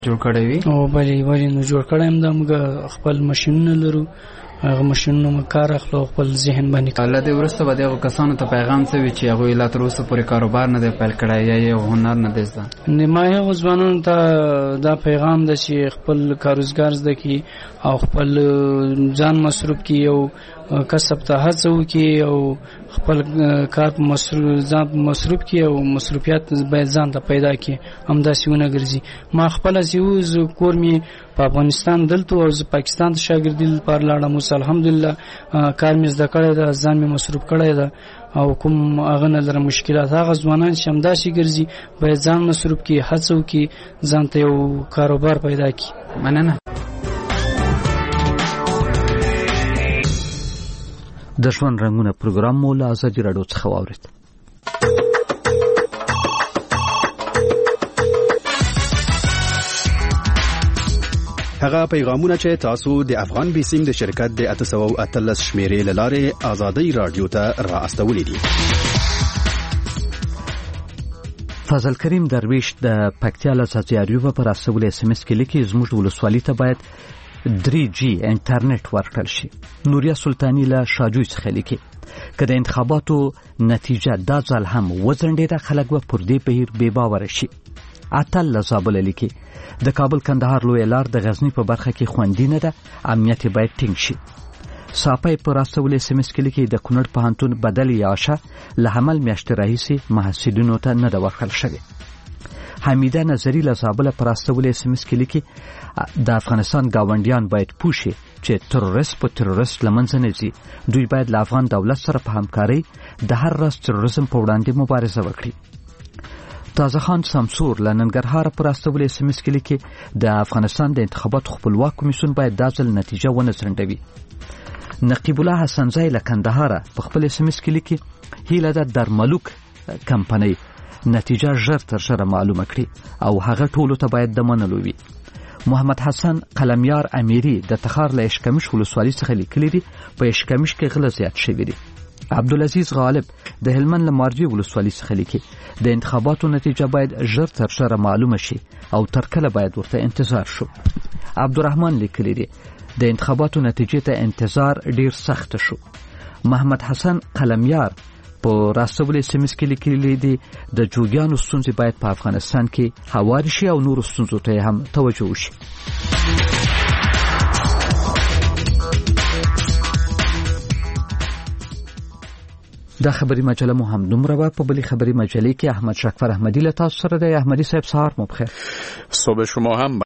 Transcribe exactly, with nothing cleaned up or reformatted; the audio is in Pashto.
جوړ کړی وي او بلې بلې نو جوړ کړی هم د موږ خپل ماشینونه لرو، هغه ماشینونه موږ کار اخلو خپل ذهن باندې. له دې وروسته به دغو کسانو ته پیغام څه وي چې هغوی لا تر اوسه پورې کاروبار نه دی پیل کړی یا یې هنر نه دی زده؟ ما هغو ځوانانو ته دا پیغام ده چې خپل کاروزګار زده کړي او خپل ځان مصروف کړي او کسب ته هڅه وکړي او خپل کار په مصروف ځان مصروف کړي او مصروفیت باید ځان ته پیدا کړي، همداسې ونه ګرځي. ما خپله چې اوس کور مې په افغانستان دلته او زه پاکستان ته شاګردي لپاره لاړم، اوس الحمدلله کار مې زده کړی ده، ځان مې مصروف کړی ده او کوم هغه نه لرم مشکلات. هغه ځوانان چې همداسې ګرځي باید ځان مصروف کړي، هڅه وکړي، ځان ته یو کاروبار پیدا کړي. مننه. د ژوند رنګونه پروګرام مو له ازادي راډیو څخه واورېد. هغه پیغامونه چې تاسو د افغان بیسیم د شرکت د اته سوه او اتلس شمیرې له لارې ازادي راډیو ته را استولې دي. فضل کریم درویش د پکتیا له ازادي راډیو پر استولې اس ام اس کې لیکي زموږ ولسوالۍ ته باید درې جی انټرنیټ ورکړل شي. نوریا سلطانی له شاجوی څخه لیکي که د انتخاباتو نتیجه دا ځل هم وځنډېده خلک به پر دې بهیر بې باوره شي. اتل له زابله لیکي د کابل کندهار لویه لار د غزني په برخه کې خوندي نه ده، امنیت باید ټینګ شي. صاپی پر استولې اس ام اس کې لیکي د کونړ پوهنتون بدل یاشه له حمل میاشتې راهیسې محصلینو ته نه ده ورکړل شوې. حمیده نظری له زابله پر استولې اس ام اس کې لیکي د افغانستان گاونډیان باید پوه شي چې تروریست په تروریست له منځه نه ځي. دوی باید له افغان دولت سره په همکارۍ د هر راز تروریزم په وړاندې مبارزه وکړي. تازه خان سمسور له ننګرهار پر استولې اس ام اس کې لیکي د افغانستان د انتخاباتو خپلواک کمیسیون باید دا ځل نتیجه ونه ځنډوي. نقیب الله حسنزی له کندهار په خپل اس ام اس کې لیکي هیله ده درملوک کمپنۍ نتیجه ژر تر ژره معلومه کړي او هغه ټولو ته باید د منلو وي. محمد حسن قلمیار امیری د تخار له اشکمش ولسوالۍ څخه لیکلی دي په اشکمش کې غله زیات شوي دي. عبدالعزیز غالب د هلمند له مارجې ولسوالۍ څخه لیکي د انتخاباتو نتیجه باید ژر تر ژره معلومه شي او تر کله باید ورته انتظار شو. عبدالرحمن لیکلی دي د انتخاباتو نتیجې ته انتظار ډیر سخت شو. محمد حسن قلمیار په راستولې اس ام اس کې لیکلي دي د جوګیانو ستونزې باید په افغانستان کې هواري شي او نورو ستونزو ته هم توجه وشي. دا خبري مجله مو هم دومره وه. په بلې خبري مجلې کې احمد شکفر احمدي له تاسو سره دی. احمدي صاحب سهار مو بخیر. صبح شما هم